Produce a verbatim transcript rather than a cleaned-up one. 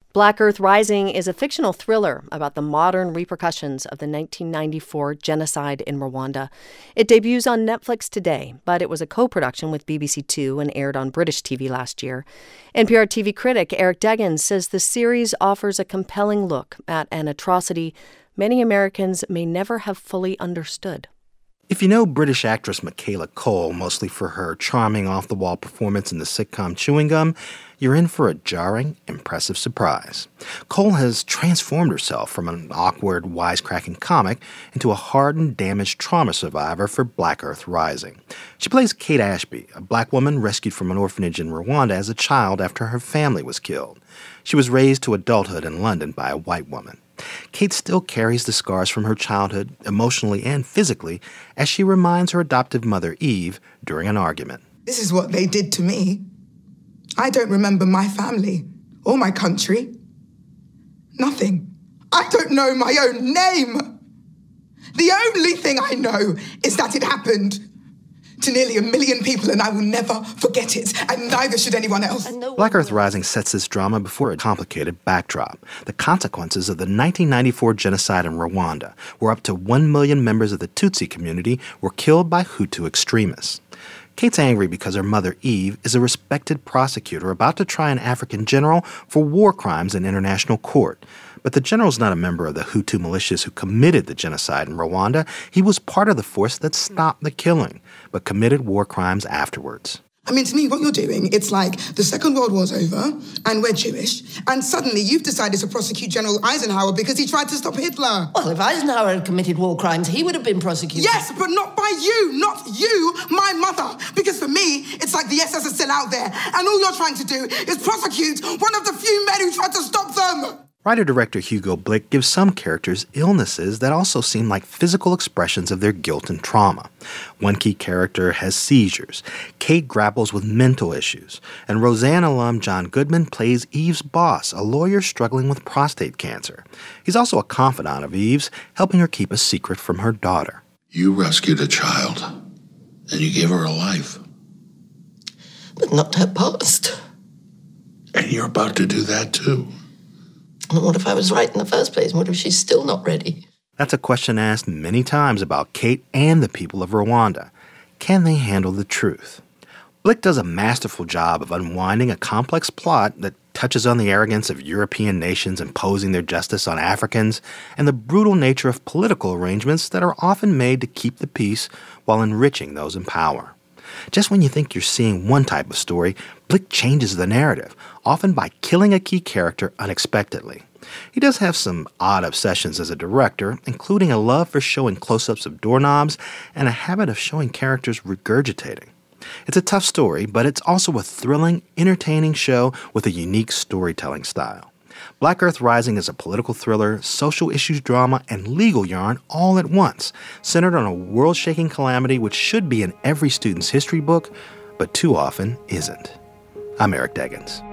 Black Earth Rising is a fictional thriller about the modern repercussions of the nineteen ninety-four genocide in Rwanda. It debuts on Netflix today, but it was a co-production with B B C Two and aired on British T V last year. N P R T V critic Eric Deggans says the series offers a compelling look at an atrocity many Americans may never have fully understood. If you know British actress Michaela Coel, mostly for her charming off-the-wall performance in the sitcom Chewing Gum, you're in for a jarring, impressive surprise. Coel has transformed herself from an awkward, wisecracking comic into a hardened, damaged trauma survivor for Black Earth Rising. She plays Kate Ashby, a black woman rescued from an orphanage in Rwanda as a child after her family was killed. She was raised to adulthood in London by a white woman. Kate still carries the scars from her childhood, emotionally and physically, as she reminds her adoptive mother, Eve, during an argument. This is what they did to me. I don't remember my family or my country. Nothing. I don't know my own name. The only thing I know is that it happened to nearly a million people, and I will never forget it, and neither should anyone else. Black Earth Rising sets this drama before a complicated backdrop: the consequences of the nineteen ninety-four genocide in Rwanda, where up to one million members of the Tutsi community were killed by Hutu extremists. Kate's angry because her mother, Eve, is a respected prosecutor about to try an African general for war crimes in international court. But the general's not a member of the Hutu militias who committed the genocide in Rwanda. He was part of the force that stopped the killing, but committed war crimes afterwards. I mean, to me, what you're doing, it's like the Second World War's over, and we're Jewish, and suddenly you've decided to prosecute General Eisenhower because he tried to stop Hitler. Well, if Eisenhower had committed war crimes, he would have been prosecuted. Yes, but not by you, not you, my mother. Because for me, it's like the S S is still out there, and all you're trying to do is prosecute one of the few men who tried to stop them. Writer-director Hugo Blick gives some characters illnesses that also seem like physical expressions of their guilt and trauma. One key character has seizures. Kate grapples with mental issues. And Roseanne alum John Goodman plays Eve's boss, a lawyer struggling with prostate cancer. He's also a confidant of Eve's, helping her keep a secret from her daughter. You rescued a child, and you gave her a life. But not her past. And you're about to do that, too. And what if I was right in the first place? What if she's still not ready? That's a question asked many times about Kate and the people of Rwanda. Can they handle the truth? Blick does a masterful job of unwinding a complex plot that touches on the arrogance of European nations imposing their justice on Africans and the brutal nature of political arrangements that are often made to keep the peace while enriching those in power. Just when you think you're seeing one type of story, Blick changes the narrative, often by killing a key character unexpectedly. He does have some odd obsessions as a director, including a love for showing close-ups of doorknobs and a habit of showing characters regurgitating. It's a tough story, but it's also a thrilling, entertaining show with a unique storytelling style. Black Earth Rising is a political thriller, social issues drama, and legal yarn all at once, centered on a world-shaking calamity which should be in every student's history book, but too often isn't. I'm Eric Deggans.